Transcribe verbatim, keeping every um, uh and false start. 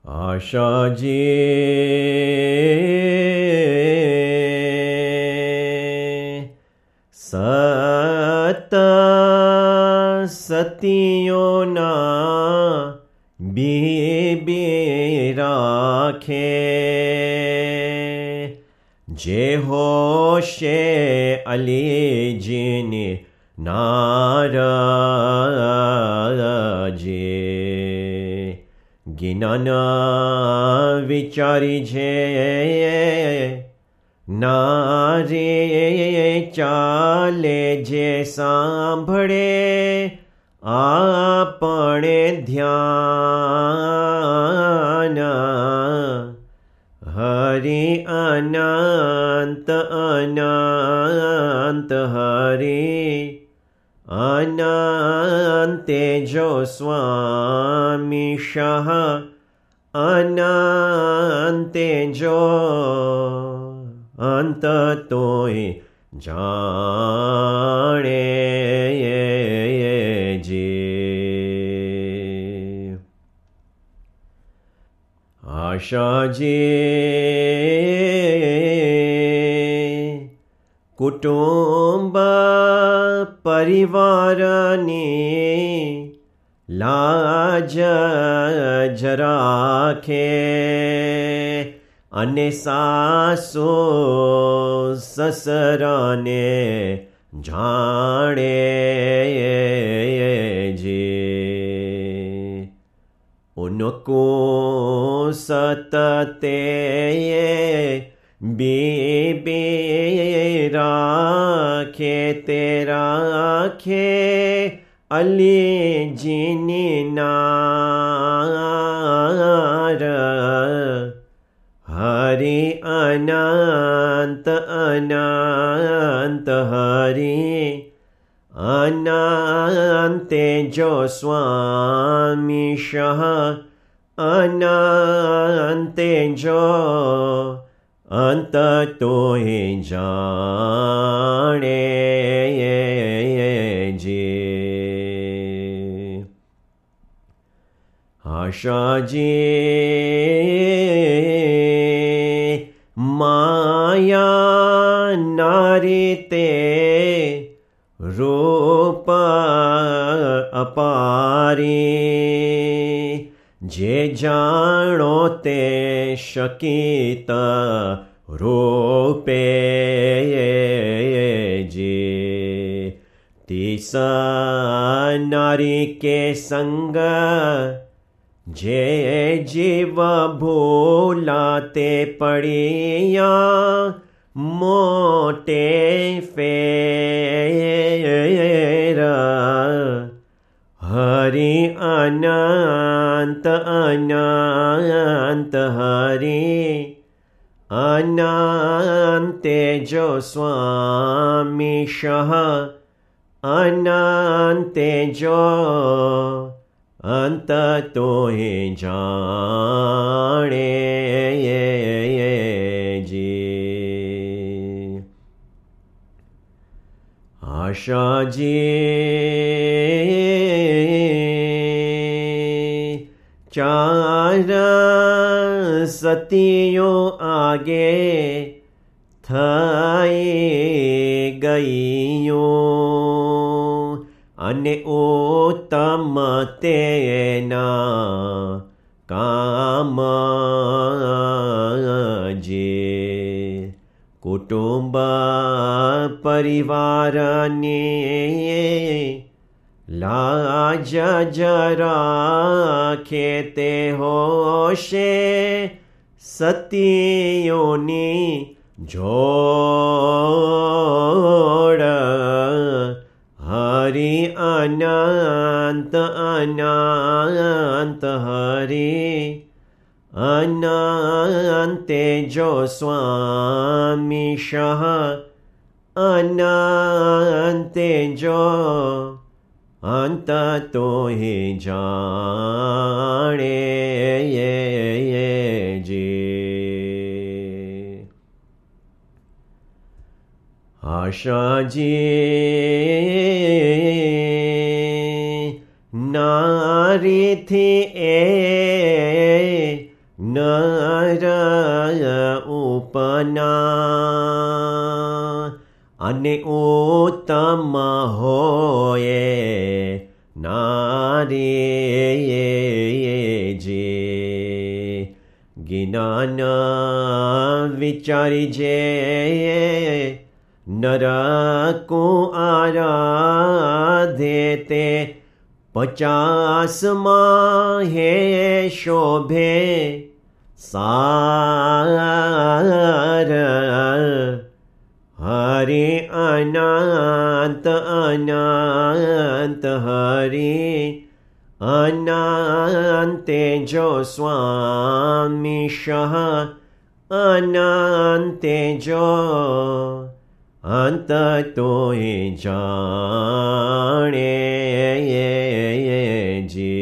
આશાજી સત સતીઓના બીબી રાખે, જે હોશે અલીજીની નારાજે, જ્ઞાન વિચારી છે નારે ચાલે, જે સાંભળે આપણે ધ્યાન, હરિ અનંત અનંત હરિ અનંતે જો સ્વામી શાહ, અનંતે જો અંત તોય જાણે જે. આશાજી કુટુંબ પરિવારની લાજ જ રાખે, અને સાસુ સસરાને જાણે જે. ઉनको સતતે બીબી રાખે, તે રાખે અલીજીની નાર, હરિ અનંત અનંત હરિ અનંતે જો સ્વામી શાહ, અનંતે જો અંત તોય જાણે જે. આશાજી માયા નારી તે રૂપ અપારી, જે જાણો તે શકિત રૂપે જે. તિસ નારી કે સંગ જે જીવ ભૂલા, તે પડિયા મોટે ફેર, હરિ અનંત અનંત હરિ અનંતે જો સ્વામી શાહ, અનંતે જો અંત તોય જાણે જે. આશાજી ચાર સતીઓ આગે થઈ ગયું, અને ઉત્તમ તેના કામ જે. કુટુંબ પરિવારની લાજ જ રાખે, તે હોશે સતીઓની જોડ, હરિ અનંત અનંત હરિ અનંતે જો સ્વામી શાહ, અનંતે જો અંત તોય જાણે જે. આશાજી નારીથી એ નર ઉપના અને ઉત્તમ હોયે નારી જે જ્ઞાન વિચારી જે નરકુ આરાધે તે પચાસમાં હે શોભે સાર હરિ અનંત અનંત હરિ અનંતે જો સ્વામી શહ અનંતે જો અંત તોય જાણે જે